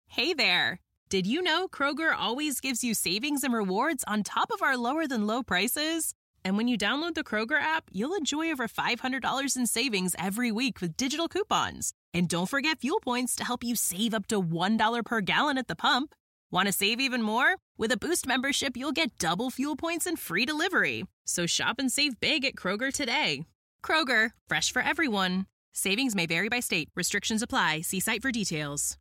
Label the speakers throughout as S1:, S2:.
S1: Hey there! Did you know Kroger always gives you savings and rewards on top of our lower-than-low prices? And when you download the Kroger app, you'll enjoy over $500 in savings every week with digital coupons. And don't forget fuel points to help you save up to $1 per gallon at the pump. Want to save even more? With a Boost membership, you'll get double fuel points and free delivery. So shop and save big at Kroger today. Kroger, fresh for everyone. Savings may vary by state. Restrictions apply. See site for details.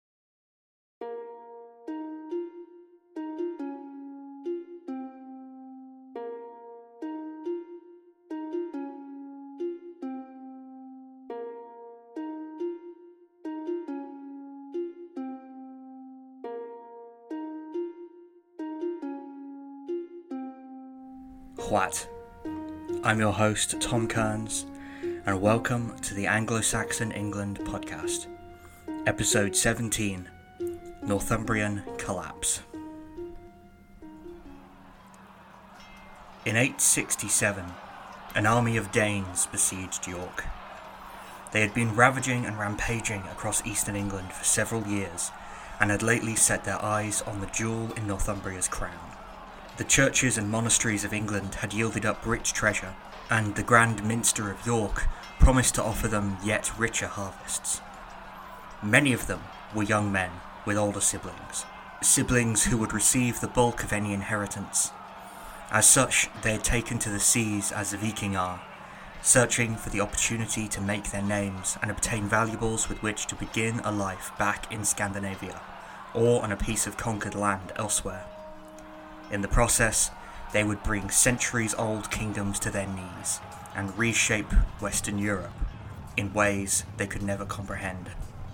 S2: What? I'm your host, Tom Kearns, and welcome to the Anglo-Saxon England podcast, episode 17, Northumbrian Collapse. In 867, an army of Danes besieged York. They had been ravaging and rampaging across eastern England for several years, and had lately set their eyes on the jewel in Northumbria's crown. The churches and monasteries of England had yielded up rich treasure, and the Grand Minster of York promised to offer them yet richer harvests. Many of them were young men with older siblings who would receive the bulk of any inheritance. As such, they had taken to the seas as the Vikingar, searching for the opportunity to make their names and obtain valuables with which to begin a life back in Scandinavia, or on a piece of conquered land elsewhere. In the process, they would bring centuries-old kingdoms to their knees and reshape Western Europe in ways they could never comprehend.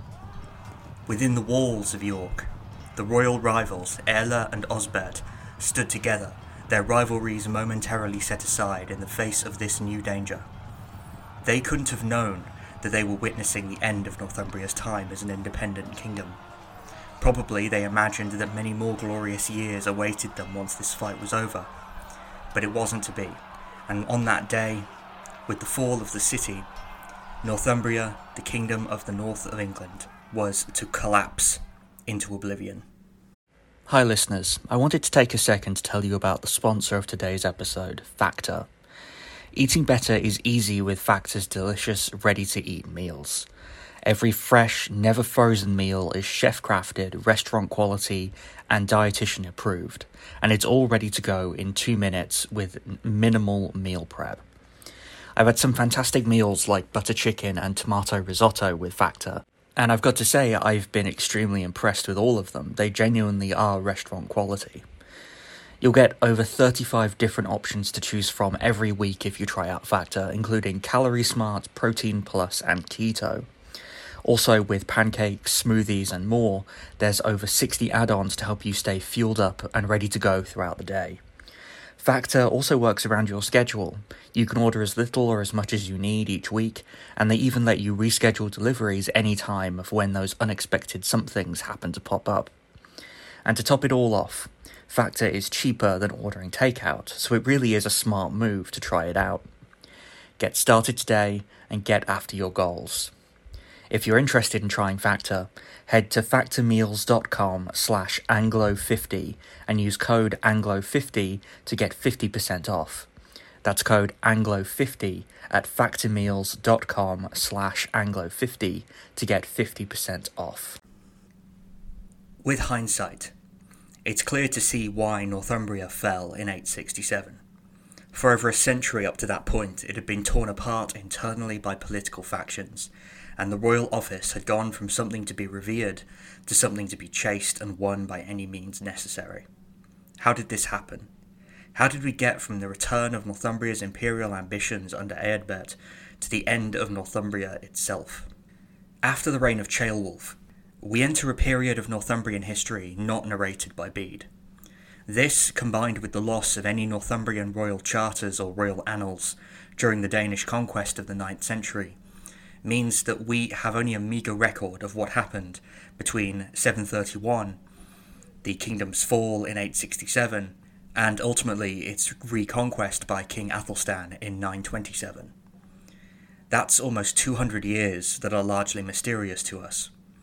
S2: Within the walls of York, the royal rivals Aelle and Osbert stood together, their rivalries momentarily set aside in the face of this new danger. They couldn't have known that they were witnessing the end of Northumbria's time as an independent kingdom. Probably they imagined that many more glorious years awaited them once this fight was over. But it wasn't to be, and on that day, with the fall of the city, Northumbria, the kingdom of the north of England, was to collapse into oblivion.
S3: Hi listeners, I wanted to take a second to tell you about the sponsor of today's episode, Factor. Eating better is easy with Factor's delicious, ready-to-eat meals. Every fresh, never frozen meal is chef-crafted, restaurant quality, and dietitian approved, and it's all ready to go in 2 minutes with minimal meal prep. I've had some fantastic meals like butter chicken and tomato risotto with Factor, and I've got to say I've been extremely impressed with all of them. They genuinely are restaurant quality. You'll get over 35 different options to choose from every week if you try out Factor, including Calorie Smart, Protein Plus, and Keto. Also, with pancakes, smoothies, and more, there's over 60 add-ons to help you stay fueled up and ready to go throughout the day. Factor also works around your schedule. You can order as little or as much as you need each week, and they even let you reschedule deliveries any time of when those unexpected somethings happen to pop up. And to top it all off, Factor is cheaper than ordering takeout, so it really is a smart move to try it out. Get started today and get after your goals. If you're interested in trying Factor, head to factormeals.com/anglo50 and use code anglo50 to get 50% off. That's code anglo50 at factormeals.com/anglo50 to get 50% off.
S2: With hindsight, it's clear to see why Northumbria fell in 867. For over a century up to that point, it had been torn apart internally by political factions, and the royal office had gone from something to be revered to something to be chased and won by any means necessary. How did this happen? How did we get from the return of Northumbria's imperial ambitions under Eadbert to the end of Northumbria itself? After the reign of Ceolwulf, we enter a period of Northumbrian history not narrated by Bede. This, combined with the loss of any Northumbrian royal charters or royal annals during the Danish conquest of the 9th century, means that we have only a meagre record of what happened between 731, the kingdom's fall in 867, and ultimately its reconquest by King Athelstan in 927. That's almost 200 years that are largely mysterious to us.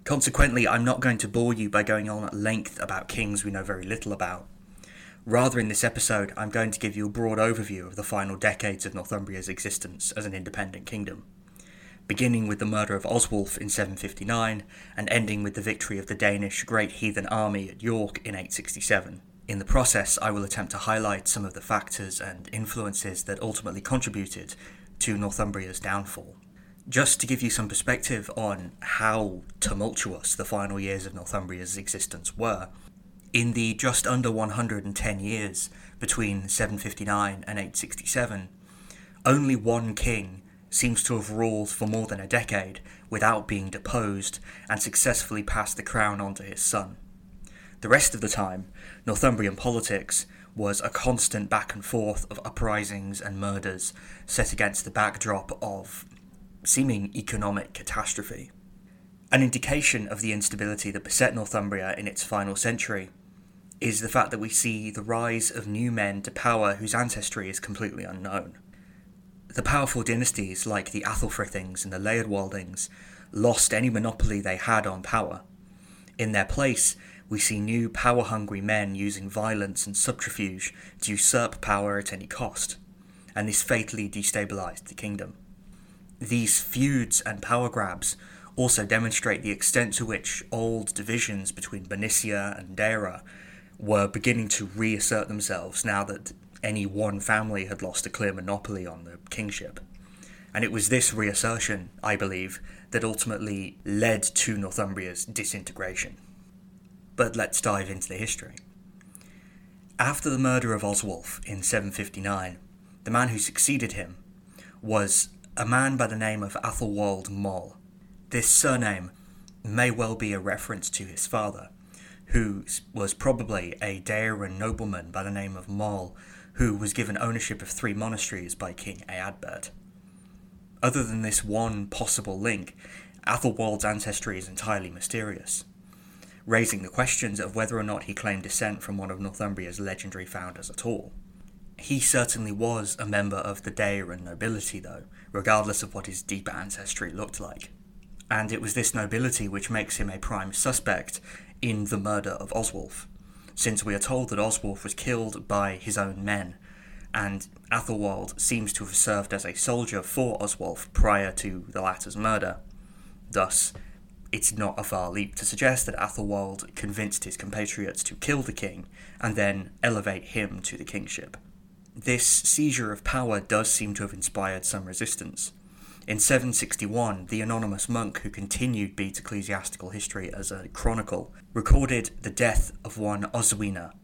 S2: Consequently, I'm not going to bore you by going on at length about kings we know very little about. Rather, in this episode, I'm going to give you a broad overview of the final decades of Northumbria's existence as an independent kingdom, beginning with the murder of Oswulf in 759 and ending with the victory of the Danish Great Heathen Army at York in 867. In the process, I will attempt to highlight some of the factors and influences that ultimately contributed to Northumbria's downfall. Just to give you some perspective on how tumultuous the final years of Northumbria's existence were, in the just under 110 years between 759 and 867, only one king seems to have ruled for more than a decade without being deposed and successfully passed the crown on to his son. The rest of the time, Northumbrian politics was a constant back and forth of uprisings and murders set against the backdrop of seeming economic catastrophe. An indication of the instability that beset Northumbria in its final century is the fact that we see the rise of new men to power whose ancestry is completely unknown. The powerful dynasties like the Athelfrithings and the Leodwaldings lost any monopoly they had on power. In their place, we see new power-hungry men using violence and subterfuge to usurp power at any cost, and this fatally destabilized the kingdom. These feuds and power grabs also demonstrate the extent to which old divisions between Bernicia and Deira were beginning to reassert themselves now that any one family had lost a clear monopoly on the kingship. And it was this reassertion, I believe, that ultimately led to Northumbria's disintegration. But let's dive into the history. After the murder of Oswulf in 759, the man who succeeded him was a man by the name of Athelwold Moll. This surname may well be a reference to his father, who was probably a Deiran nobleman by the name of Moll, who was given ownership of 3 monasteries by King Eadbert. Other than this one possible link, Athelwold's ancestry is entirely mysterious, raising the questions of whether or not he claimed descent from one of Northumbria's legendary founders at all. He certainly was a member of the Deiran nobility though, regardless of what his deep ancestry looked like. And it was this nobility which makes him a prime suspect in the murder of Oswulf, since we are told that Oswulf was killed by his own men, and Athelwold seems to have served as a soldier for Oswulf prior to the latter's murder. Thus, it's not a far leap to suggest that Athelwold convinced his compatriots to kill the king and then elevate him to the kingship. This seizure of power does seem to have inspired some resistance. In 761, the anonymous monk who continued Bede's ecclesiastical history as a chronicle recorded the death of one Oswina.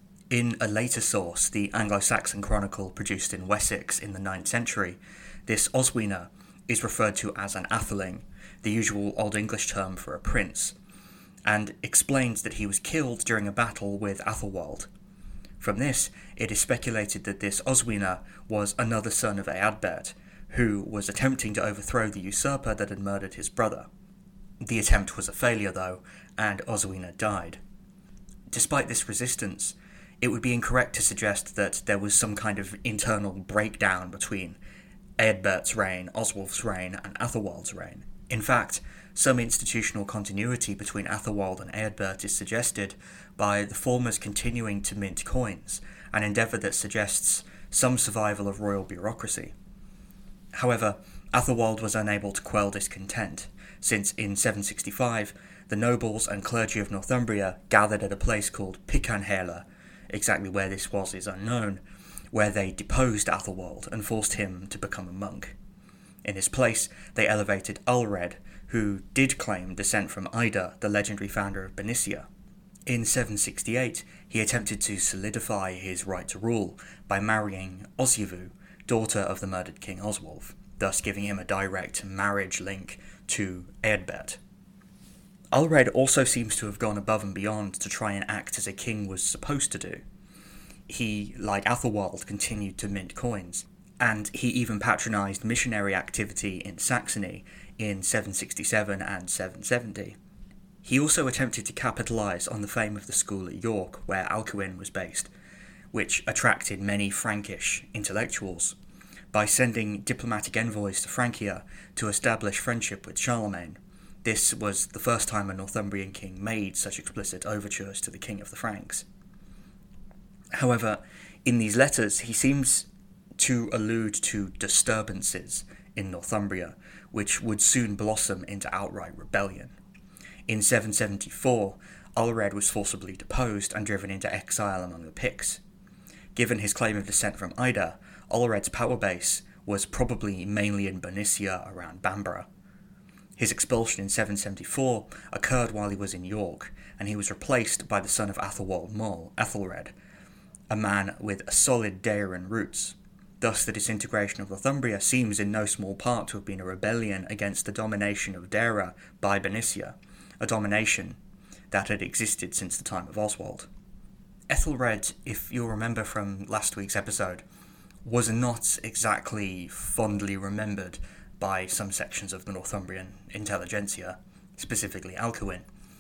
S2: In a later source, the Anglo-Saxon chronicle produced in Wessex in the 9th century, this Oswina is referred to as an atheling, the usual Old English term for a prince, and explains that he was killed during a battle with Athelwold. From this, it is speculated that this Oswina was another son of Eadbert, who was attempting to overthrow the usurper that had murdered his brother. The attempt was a failure though, and Oswina died. Despite this resistance, it would be incorrect to suggest that there was some kind of internal breakdown between Eadbert's reign, Oswulf's reign, and Athelwold's reign. In fact, some institutional continuity between Athelwold and Eadbert is suggested by the former's continuing to mint coins, an endeavour that suggests some survival of royal bureaucracy. However, Athelwold was unable to quell discontent, since in 765 the nobles and clergy of Northumbria gathered at a place called Picanhela, exactly where this was is unknown, where they deposed Athelwold and forced him to become a monk. In his place, they elevated Ulred, who did claim descent from Ida, the legendary founder of Bernicia. In 768, he attempted to solidify his right to rule by marrying Oswiu, daughter of the murdered King Oswulf, thus giving him a direct marriage link to Eadbert. Ulred also seems to have gone above and beyond to try and act as a king was supposed to do. He, like Athelwold, continued to mint coins, and he even patronised missionary activity in Saxony in 767 and 770. He also attempted to capitalise on the fame of the school at York, where Alcuin was based, which attracted many Frankish intellectuals, by sending diplomatic envoys to Francia to establish friendship with Charlemagne, This was the first time a Northumbrian king made such explicit overtures to the King of the Franks. However, in these letters, he seems to allude to disturbances in Northumbria, which would soon blossom into outright rebellion. In 774, Ulred was forcibly deposed and driven into exile among the Picts. Given his claim of descent from Ida, Ulred's power base was probably mainly in Bernicia around Bamborough. His expulsion in 774 occurred while he was in York, and he was replaced by the son of Athelwold Mull, Ethelred, a man with solid Deiryn roots. Thus the disintegration of Northumbria seems in no small part to have been a rebellion against the domination of Deira by Bernicia, a domination that had existed since the time of Oswald. Ethelred, if you'll remember from last week's episode, was not exactly fondly remembered by some sections of the Northumbrian intelligentsia, specifically Alcuin.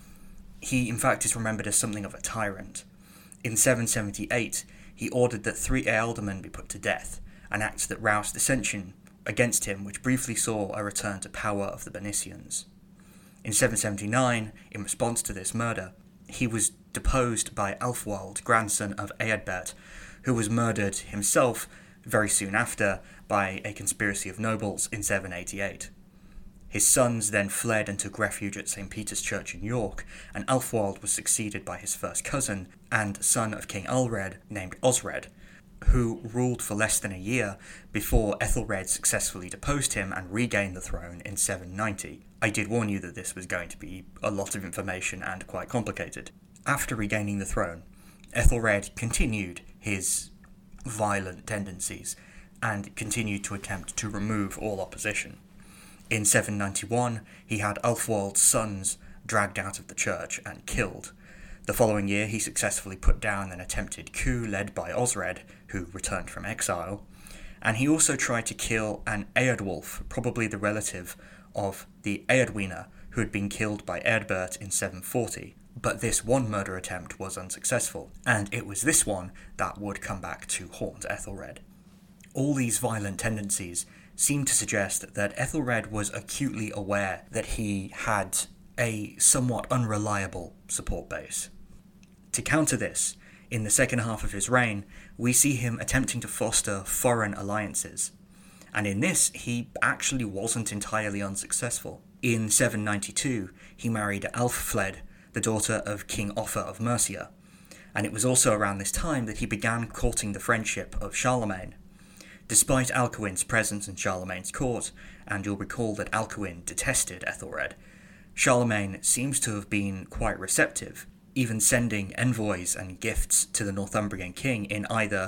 S2: He, in fact, is remembered as something of a tyrant. In 778, he ordered that 3 ealdormen be put to death, an act that roused dissension against him, which briefly saw a return to power of the Bernicians. In 779, in response to this murder, he was deposed by Alfwald, grandson of Eadbert, who was murdered himself very soon after by a conspiracy of nobles in 788. His sons then fled and took refuge at St. Peter's Church in York, and Alfwald was succeeded by his first cousin and son of King Ulred named Osred, who ruled for less than a year before Ethelred successfully deposed him and regained the throne in 790. I did warn you that this was going to be a lot of information and quite complicated. After regaining the throne, Ethelred continued his violent tendencies and continued to attempt to remove all opposition. In 791, he had Ulfwald's sons dragged out of the church and killed. The following year, he successfully put down an attempted coup led by Osred, who returned from exile, and he also tried to kill an Eadwulf, probably the relative of the Eadwina, who had been killed by Eadbert in 740. But this one murder attempt was unsuccessful, and it was this one that would come back to haunt Ethelred. All these violent tendencies seem to suggest that Ethelred was acutely aware that he had a somewhat unreliable support base. To counter this, in the second half of his reign, we see him attempting to foster foreign alliances, and in this he actually wasn't entirely unsuccessful. In 792, he married Alffled, the daughter of King Offa of Mercia, and it was also around this time that he began courting the friendship of Charlemagne. Despite Alcuin's presence in Charlemagne's court, and you'll recall that Alcuin detested Ethelred, Charlemagne seems to have been quite receptive, even sending envoys and gifts to the Northumbrian king in either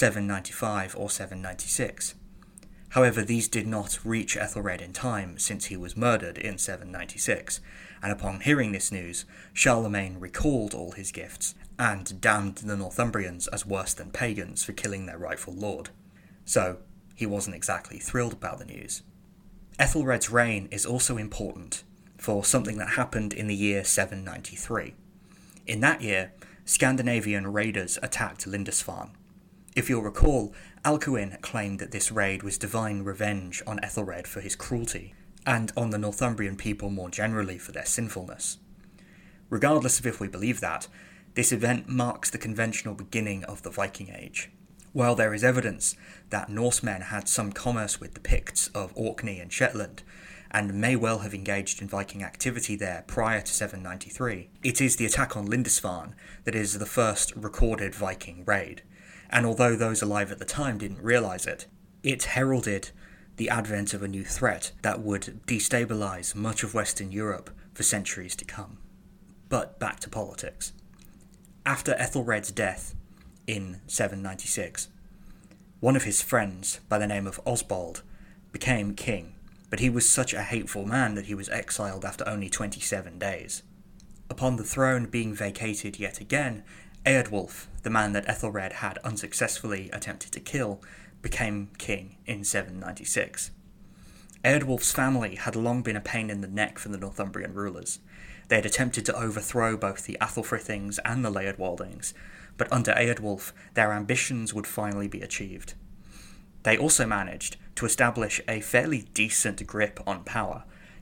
S2: 795 or 796. However, these did not reach Ethelred in time, since he was murdered in 796, and upon hearing this news, Charlemagne recalled all his gifts, and damned the Northumbrians as worse than pagans for killing their rightful lord. So, he wasn't exactly thrilled about the news. Ethelred's reign is also important for something that happened in the year 793. In that year, Scandinavian raiders attacked Lindisfarne. If you'll recall, Alcuin claimed that this raid was divine revenge on Ethelred for his cruelty, and on the Northumbrian people more generally for their sinfulness. Regardless of if we believe that, this event marks the conventional beginning of the Viking Age. While there is evidence that Norsemen had some commerce with the Picts of Orkney and Shetland, and may well have engaged in Viking activity there prior to 793, it is the attack on Lindisfarne that is the first recorded Viking raid, and although those alive at the time didn't realise it, it heralded the advent of a new threat that would destabilise much of Western Europe for centuries to come. But back to politics. After Ethelred's death in 796, one of his friends, by the name of Osbald, became king, but he was such a hateful man that he was exiled after only 27 days. Upon the throne being vacated yet again, Eadwulf, the man that Ethelred had unsuccessfully attempted to kill, became king in 796. Eadwulf's family had long been a pain in the neck for the Northumbrian rulers. They had attempted to overthrow both the Athelfrithings and the Leodwaldings, but under Eadwulf their ambitions would finally be achieved. They also managed to establish a fairly decent grip on power,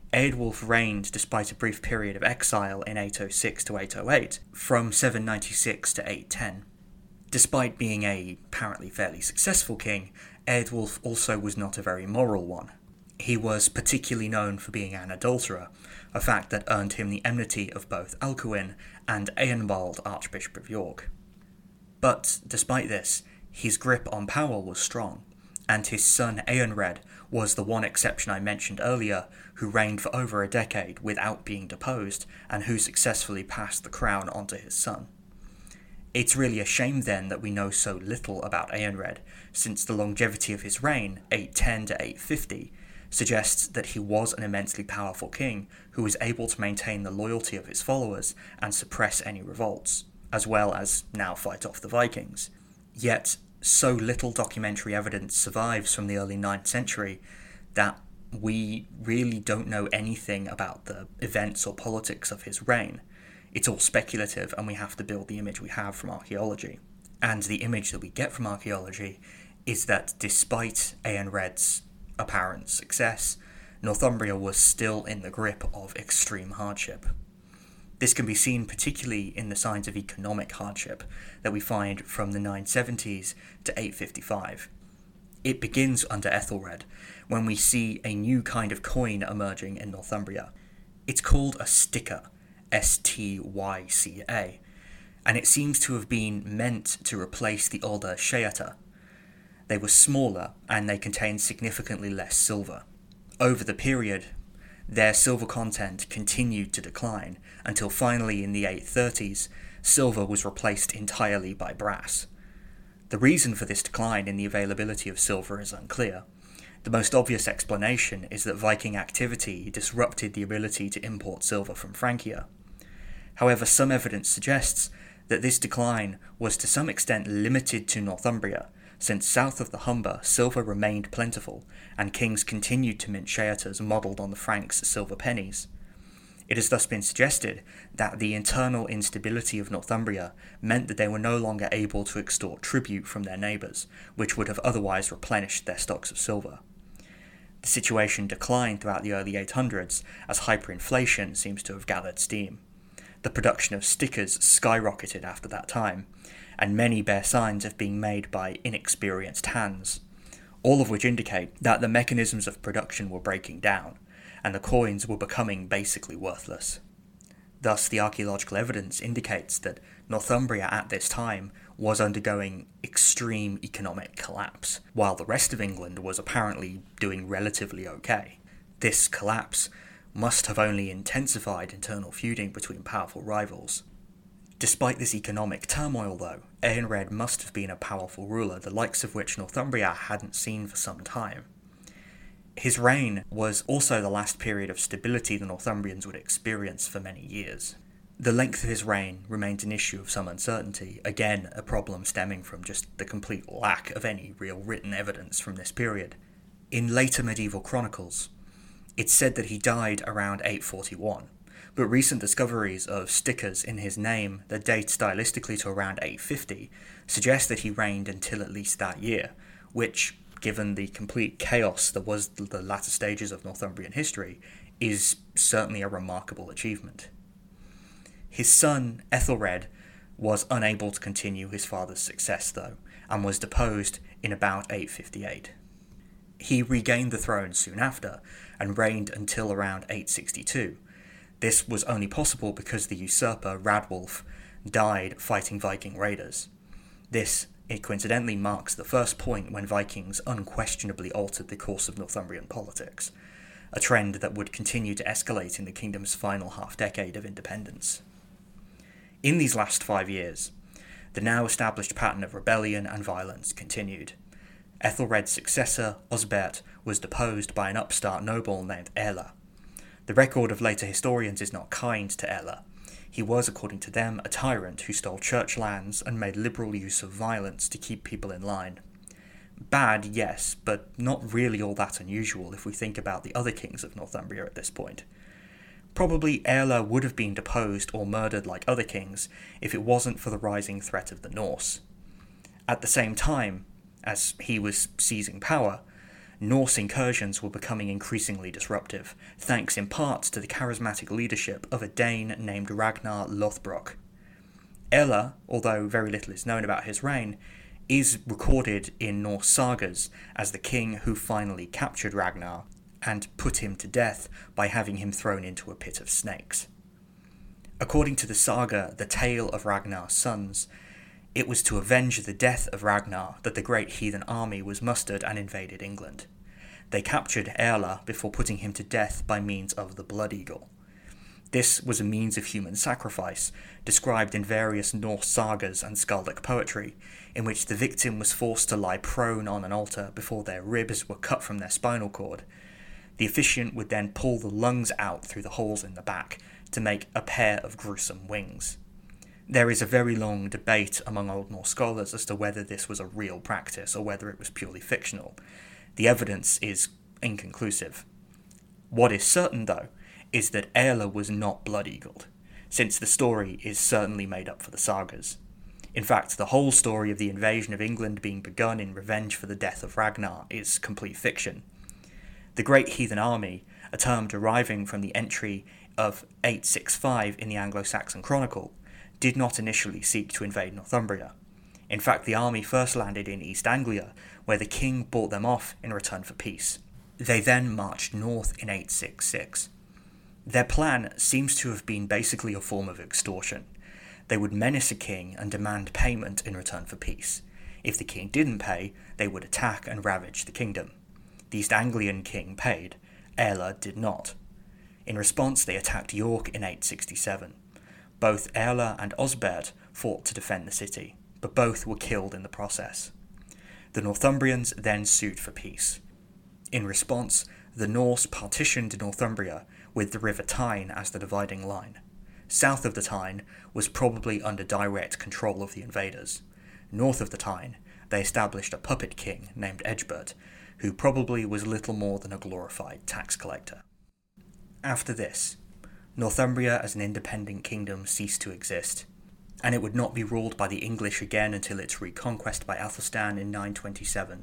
S2: Eadwulf reigned despite a brief period of exile in 806 to 808, from 796 to 810. Despite being a apparently fairly successful king, Eadwulf also was not a very moral one. He was particularly known for being an adulterer, a fact that earned him the enmity of both Alcuin and Eanbald, Archbishop of York. But despite this, his grip on power was strong, and his son Eanred was the one exception I mentioned earlier who reigned for over a decade without being deposed, and who successfully passed the crown onto his son. It's really a shame then that we know so little about Eanred, since the longevity of his reign, 810 to 850, suggests that he was an immensely powerful king who was able to maintain the loyalty of his followers and suppress any revolts, as well as now fight off the Vikings. Yet, so little documentary evidence survives from the early 9th century that we really don't know anything about the events or politics of his reign. It's all speculative, and we have to build the image we have from archaeology. And the image that we get from archaeology is that despite Eanred's apparent success, Northumbria was still in the grip of extreme hardship. This can be seen particularly in the signs of economic hardship that we find from the 970s to 855. It begins under Ethelred, when we see a new kind of coin emerging in Northumbria. It's called a sticker, S-T-Y-C-A, and it seems to have been meant to replace the older Sheata. They were smaller, and they contained significantly less silver. Over the period, their silver content continued to decline, until finally in the 830s, silver was replaced entirely by brass. The reason for this decline in the availability of silver is unclear. The most obvious explanation is that Viking activity disrupted the ability to import silver from Francia. However, some evidence suggests that this decline was to some extent limited to Northumbria, since south of the Humber silver remained plentiful, and kings continued to mint Sheatas modelled on the Franks' silver pennies. It has thus been suggested that the internal instability of Northumbria meant that they were no longer able to extort tribute from their neighbours, which would have otherwise replenished their stocks of silver. The situation declined throughout the early 800s as hyperinflation seems to have gathered steam. The production of stickers skyrocketed after that time, and many bear signs of being made by inexperienced hands, all of which indicate that the mechanisms of production were breaking down, and the coins were becoming basically worthless. Thus, the archaeological evidence indicates that Northumbria at this time was undergoing extreme economic collapse, while the rest of England was apparently doing relatively okay. This collapse must have only intensified internal feuding between powerful rivals. Despite this economic turmoil, though, Eanred must have been a powerful ruler, the likes of which Northumbria hadn't seen for some time. His reign was also the last period of stability the Northumbrians would experience for many years. The length of his reign remained an issue of some uncertainty, again a problem stemming from just the complete lack of any real written evidence from this period. In later medieval chronicles, it's said that he died around 841, but recent discoveries of stickers in his name that date stylistically to around 850 suggest that he reigned until at least that year, which, given the complete chaos that was the latter stages of Northumbrian history, is certainly a remarkable achievement. His son, Ethelred, was unable to continue his father's success, though, and was deposed in about 858. He regained the throne soon after, and reigned until around 862. This was only possible because the usurper, Radwulf, died fighting Viking raiders. This, coincidentally, marks the first point when Vikings unquestionably altered the course of Northumbrian politics, a trend that would continue to escalate in the kingdom's final half-decade of independence. In these last 5 years, the now established pattern of rebellion and violence continued. Ethelred's successor, Osbert, was deposed by an upstart noble named Aella. The record of later historians is not kind to Aella. He was, according to them, a tyrant who stole church lands and made liberal use of violence to keep people in line. Bad, yes, but not really all that unusual if we think about the other kings of Northumbria at this point. Probably Aella would have been deposed or murdered like other kings if it wasn't for the rising threat of the Norse. At the same time, as he was seizing power, Norse incursions were becoming increasingly disruptive, thanks in part to the charismatic leadership of a Dane named Ragnar Lothbrok. Erla, although very little is known about his reign, is recorded in Norse sagas as the king who finally captured Ragnar and put him to death by having him thrown into a pit of snakes. According to the saga The Tale of Ragnar's Sons, it was to avenge the death of Ragnar that the great heathen army was mustered and invaded England. They captured Erla before putting him to death by means of the Blood Eagle. This was a means of human sacrifice, described in various Norse sagas and skaldic poetry, in which the victim was forced to lie prone on an altar before their ribs were cut from their spinal cord. The officiant would then pull the lungs out through the holes in the back to make a pair of gruesome wings. There is a very long debate among Old Norse scholars as to whether this was a real practice or whether it was purely fictional. The evidence is inconclusive. What is certain, though, is that Erla was not blood-eagled, since the story is certainly made up for the sagas. In fact, the whole story of the invasion of England being begun in revenge for the death of Ragnar is complete fiction. The Great Heathen Army, a term deriving from the entry of 865 in the Anglo-Saxon Chronicle, did not initially seek to invade Northumbria. In fact, the army first landed in East Anglia, where the king bought them off in return for peace. They then marched north in 866. Their plan seems to have been basically a form of extortion. They would menace a king and demand payment in return for peace. If the king didn't pay, they would attack and ravage the kingdom. The East Anglian king paid. Erla did not. In response, they attacked York in 867. Both Erla and Osbert fought to defend the city, but both were killed in the process. The Northumbrians then sued for peace. In response, the Norse partitioned Northumbria with the River Tyne as the dividing line. South of the Tyne was probably under direct control of the invaders. North of the Tyne, they established a puppet king named Egbert, who probably was little more than a glorified tax collector. After this, Northumbria as an independent kingdom ceased to exist, and it would not be ruled by the English again until its reconquest by Athelstan in 927.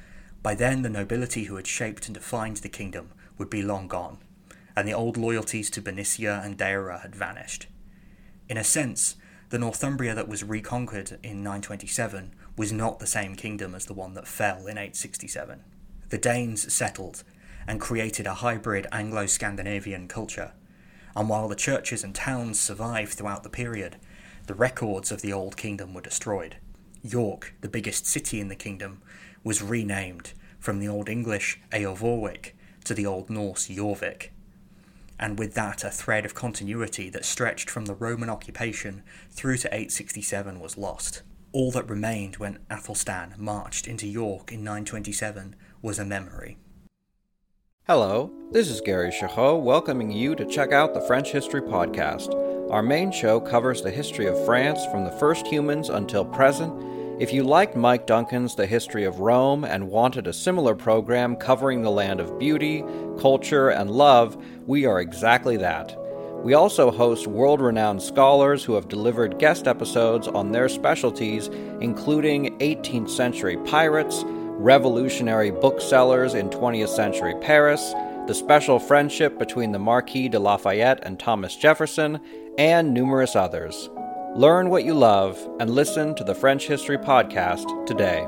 S2: By then, the nobility who had shaped and defined the kingdom would be long gone, and the old loyalties to Bernicia and Deira had vanished. In a sense, the Northumbria that was reconquered in 927 was not the same kingdom as the one that fell in 867. The Danes settled and created a hybrid Anglo-Scandinavian culture, and while the churches and towns survived throughout the period, the records of the Old Kingdom were destroyed. York, the biggest city in the kingdom, was renamed from the Old English Eovorwic to the Old Norse Jorvik, and with that a thread of continuity that stretched from the Roman occupation through to 867 was lost. All that remained when Athelstan marched into York in 927 was a memory.
S4: Hello, this is Gary Chahot welcoming you to check out the French History Podcast. Our main show covers the history of France from the first humans until present. If you liked Mike Duncan's The History of Rome and wanted a similar program covering the land of beauty, culture, and love, we are exactly that. We also host world-renowned scholars who have delivered guest episodes on their specialties, including 18th century pirates, revolutionary booksellers in 20th century Paris, the special friendship between the Marquis de Lafayette and Thomas Jefferson, and numerous others. Learn what you love and listen to the French History Podcast today.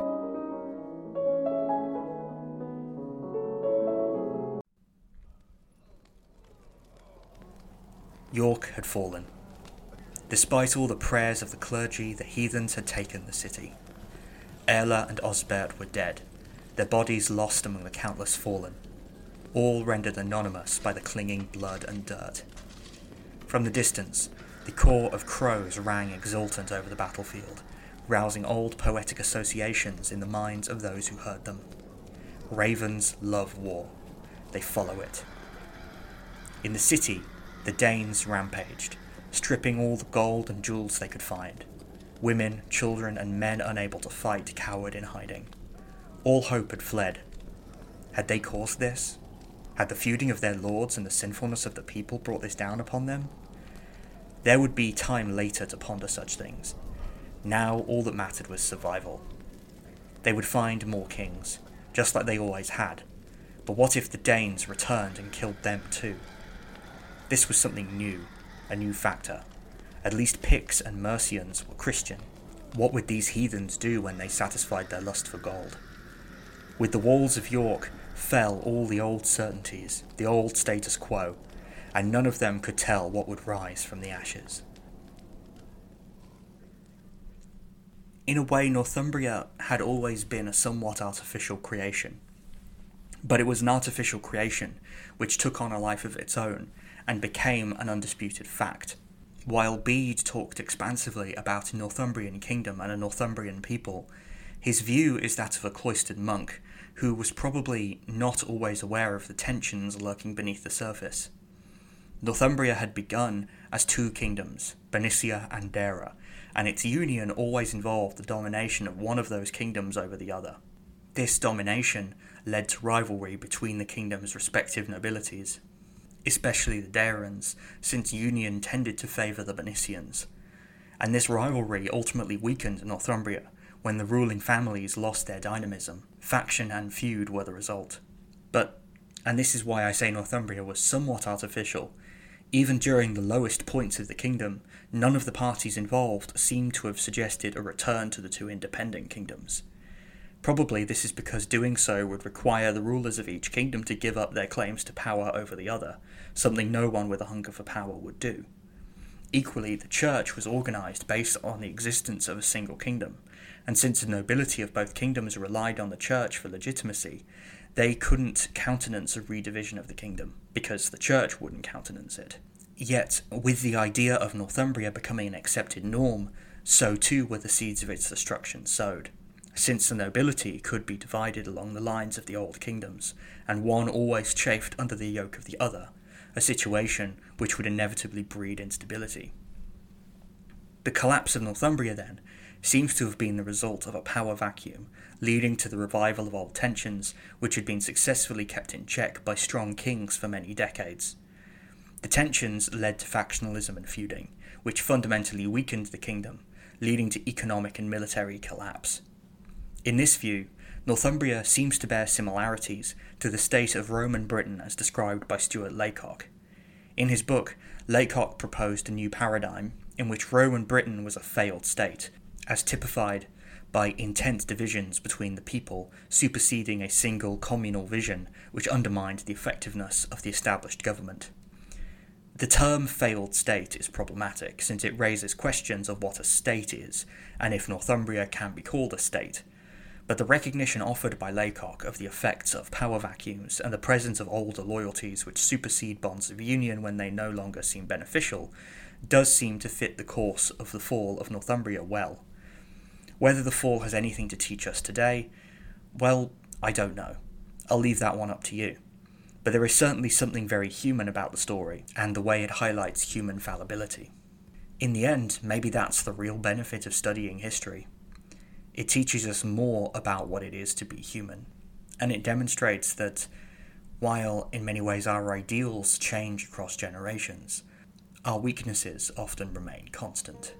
S2: York had fallen. Despite all the prayers of the clergy, the heathens had taken the city. Erla and Osbert were dead, their bodies lost among the countless fallen, all rendered anonymous by the clinging blood and dirt. From the distance, the caw of crows rang exultant over the battlefield, rousing old poetic associations in the minds of those who heard them. Ravens love war. They follow it. In the city, the Danes rampaged, stripping all the gold and jewels they could find. Women, children, and men unable to fight cowered in hiding. All hope had fled. Had they caused this? Had the feuding of their lords and the sinfulness of the people brought this down upon them? There would be time later to ponder such things. Now all that mattered was survival. They would find more kings, just like they always had, But what if the Danes returned and killed them too? This was something new, a new factor. At least Picts and Mercians were Christian. What would these heathens do when they satisfied their lust for gold? With the walls of York fell all the old certainties, the old status quo, and none of them could tell what would rise from the ashes. In a way, Northumbria had always been a somewhat artificial creation. But it was an artificial creation which took on a life of its own and became an undisputed fact. While Bede talked expansively about a Northumbrian kingdom and a Northumbrian people, his view is that of a cloistered monk who was probably not always aware of the tensions lurking beneath the surface. Northumbria had begun as two kingdoms, Bernicia and Deira, and its union always involved the domination of one of those kingdoms over the other. This domination led to rivalry between the kingdom's respective nobilities, especially the Deirans, since union tended to favour the Bernicians, and this rivalry ultimately weakened Northumbria when the ruling families lost their dynamism. Faction and feud were the result. But, and this is why I say Northumbria was somewhat artificial, even during the lowest points of the kingdom, none of the parties involved seemed to have suggested a return to the two independent kingdoms. Probably this is because doing so would require the rulers of each kingdom to give up their claims to power over the other, something no one with a hunger for power would do. Equally, the church was organised based on the existence of a single kingdom, and since the nobility of both kingdoms relied on the church for legitimacy, they couldn't countenance a redivision of the kingdom, because the church wouldn't countenance it. Yet, with the idea of Northumbria becoming an accepted norm, so too were the seeds of its destruction sowed. Since the nobility could be divided along the lines of the old kingdoms, and one always chafed under the yoke of the other, a situation which would inevitably breed instability. The collapse of Northumbria, then, seems to have been the result of a power vacuum, leading to the revival of old tensions which had been successfully kept in check by strong kings for many decades. The tensions led to factionalism and feuding, which fundamentally weakened the kingdom, leading to economic and military collapse. In this view, Northumbria seems to bear similarities to the state of Roman Britain as described by Stuart Laycock. In his book, Laycock proposed a new paradigm in which Roman Britain was a failed state, as typified by intense divisions between the people superseding a single communal vision which undermined the effectiveness of the established government. The term failed state is problematic since it raises questions of what a state is and if Northumbria can be called a state, but the recognition offered by Laycock of the effects of power vacuums and the presence of older loyalties which supersede bonds of union when they no longer seem beneficial does seem to fit the course of the fall of Northumbria well. Whether the fall has anything to teach us today, well, I don't know. I'll leave that one up to you. But there is certainly something very human about the story, and the way it highlights human fallibility. In the end, maybe that's the real benefit of studying history. It teaches us more about what it is to be human, and it demonstrates that, while in many ways our ideals change across generations, our weaknesses often remain constant.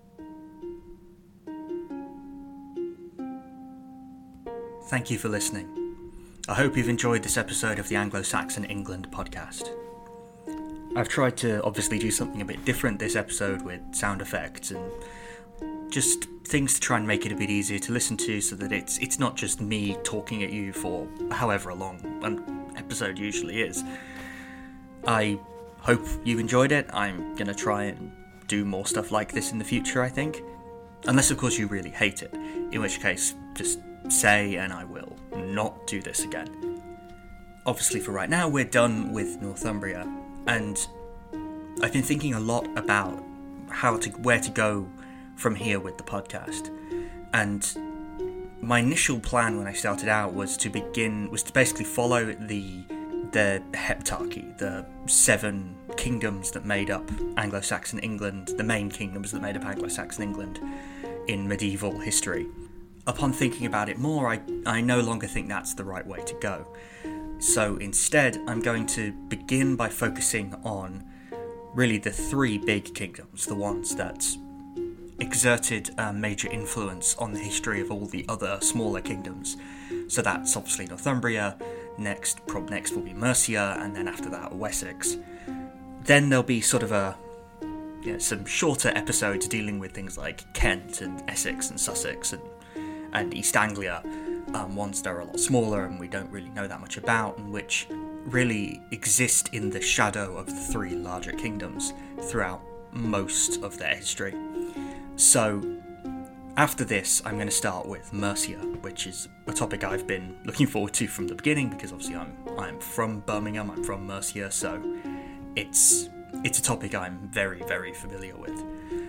S2: Thank you for listening. I hope you've enjoyed this episode of the Anglo-Saxon England podcast. I've tried to obviously do something a bit different this episode with sound effects and just things to try and make it a bit easier to listen to so that it's not just me talking at you for however long an episode usually is. I hope you enjoyed it. I'm going to try and do more stuff like this in the future, I think. Unless, of course, you really hate it, in which case, just say and I will not do this again. Obviously, for right now, we're done with Northumbria, and I've been thinking a lot about where to go from here with the podcast. And my initial plan when I started out was to basically follow the heptarchy, the 7 kingdoms that made up Anglo-Saxon England, the main kingdoms that made up Anglo-Saxon England in medieval history. Upon thinking about it more, I no longer think that's the right way to go. So instead, I'm going to begin by focusing on really the 3 big kingdoms, the ones that exerted a major influence on the history of all the other smaller kingdoms. So that's obviously Northumbria, Next will be Mercia, and then after that Wessex. Then there'll be sort of some shorter episodes dealing with things like Kent and Essex and Sussex and East Anglia, ones that are a lot smaller and we don't really know that much about, and which really exist in the shadow of the three larger kingdoms throughout most of their history. So after this, I'm going to start with Mercia, which is a topic I've been looking forward to from the beginning, because obviously I'm from Birmingham, I'm from Mercia, so it's a topic I'm very, very familiar with.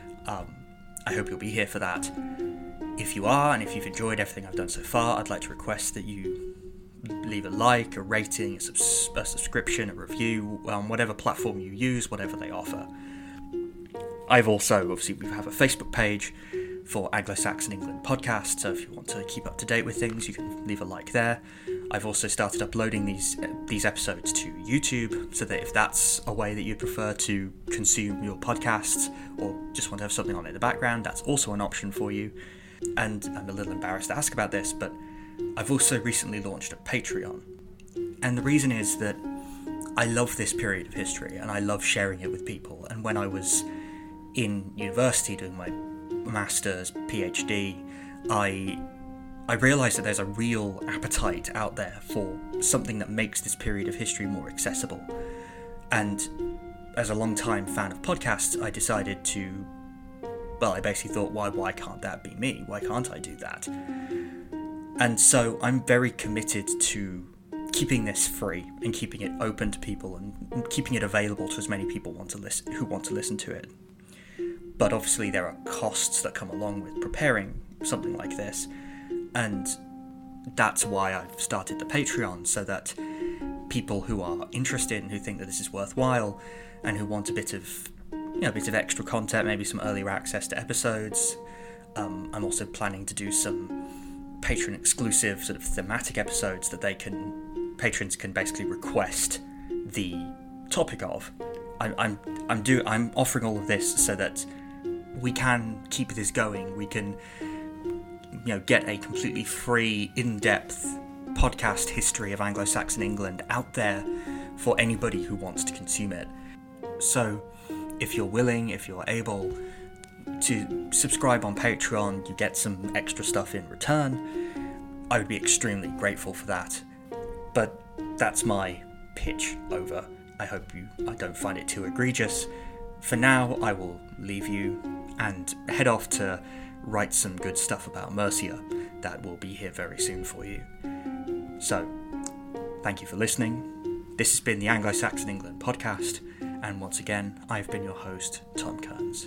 S2: I hope you'll be here for that. If you are, and if you've enjoyed everything I've done so far, I'd like to request that you leave a like, a rating, a subscription, a review, on whatever platform you use, whatever they offer. I've also, obviously, we have a Facebook page for Anglo-Saxon England podcast, so if you want to keep up to date with things, you can leave a like there. I've also started uploading these episodes to YouTube, so that if that's a way that you prefer to consume your podcasts, or just want to have something on in the background, that's also an option for you. And I'm a little embarrassed to ask about this, but I've also recently launched a Patreon. And the reason is that I love this period of history, and I love sharing it with people. And when I was in university doing my master's, PhD, I realised that there's a real appetite out there for something that makes this period of history more accessible. And as a long-time fan of podcasts, I decided to, I basically thought, why can't that be me? Why can't I do that? And so I'm very committed to keeping this free and keeping it open to people and keeping it available to as many people who want to listen to it. But obviously there are costs that come along with preparing something like this, and that's why I've started the Patreon, so that people who are interested and who think that this is worthwhile and who want a bit of extra content, maybe some earlier access to episodes. I'm also planning to do some patron exclusive sort of thematic episodes that patrons can basically request the topic of. I'm offering all of this so that we can keep this going. We can get a completely free, in-depth podcast history of Anglo-Saxon England out there for anybody who wants to consume it. So if you're willing, if you're able to subscribe on Patreon, you get some extra stuff in return. I would be extremely grateful for that. But that's my pitch over. I hope I don't find it too egregious. For now, I will leave you and head off to write some good stuff about Mercia. That will be here very soon for you. So, thank you for listening. This has been the Anglo-Saxon England podcast, and once again, I've been your host, Tom Kearns.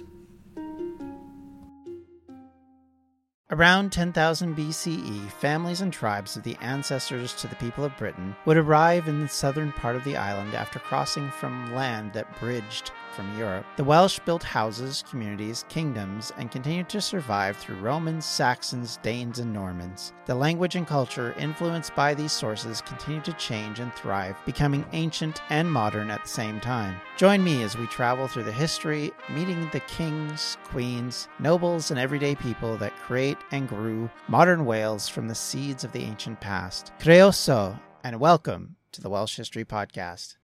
S5: Around 10,000 BCE, families and tribes of the ancestors to the people of Britain would arrive in the southern part of the island after crossing from land that bridged from Europe. The Welsh built houses, communities, kingdoms, and continued to survive through Romans, Saxons, Danes, and Normans. The language and culture influenced by these sources continued to change and thrive, becoming ancient and modern at the same time. Join me as we travel through the history, meeting the kings, queens, nobles, and everyday people that create and grew modern Wales from the seeds of the ancient past. Croeso, and welcome to the Welsh History Podcast.